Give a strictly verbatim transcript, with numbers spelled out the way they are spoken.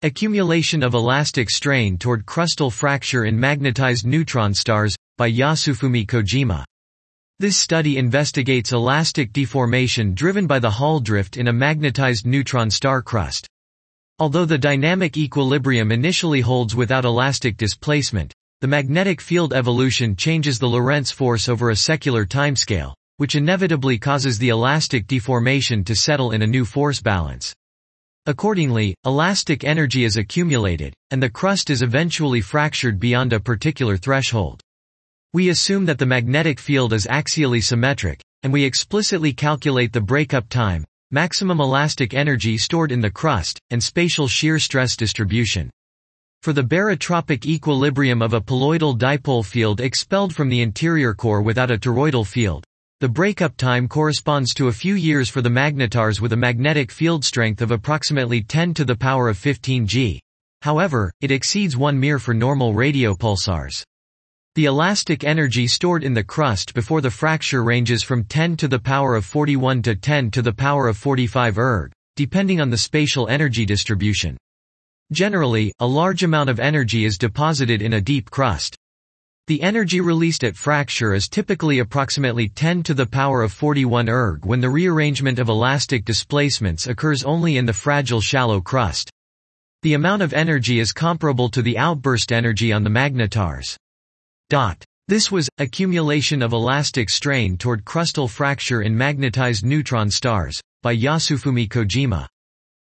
Accumulation of elastic strain toward crustal fracture in magnetized neutron stars, by Yasufumi Kojima. This study investigates elastic deformation driven by the Hall drift in a magnetized neutron star crust. Although the dynamic equilibrium initially holds without elastic displacement, the magnetic field evolution changes the Lorentz force over a secular timescale, which inevitably causes the elastic deformation to settle in a new force balance. Accordingly, elastic energy is accumulated, and the crust is eventually fractured beyond a particular threshold. We assume that the magnetic field is axially symmetric, and we explicitly calculate the breakup time, maximum elastic energy stored in the crust, and spatial shear stress distribution. For the barotropic equilibrium of a poloidal dipole field expelled from the interior core without a toroidal field, the breakup time corresponds to a few years for the magnetars with a magnetic field strength of approximately ten to the power of fifteen G. However, it exceeds one M I R for normal radio pulsars. The elastic energy stored in the crust before the fracture ranges from ten to the power of forty-one to ten to the power of forty-five erg, depending on the spatial energy distribution. Generally, a large amount of energy is deposited in a deep crust. The energy released at fracture is typically approximately ten to the power of forty-one erg when the rearrangement of elastic displacements occurs only in the fragile shallow crust. The amount of energy is comparable to the outburst energy on the magnetars. This was, Accumulation of Elastic Strain Toward Crustal Fracture in Magnetized Neutron Stars, by Yasufumi Kojima.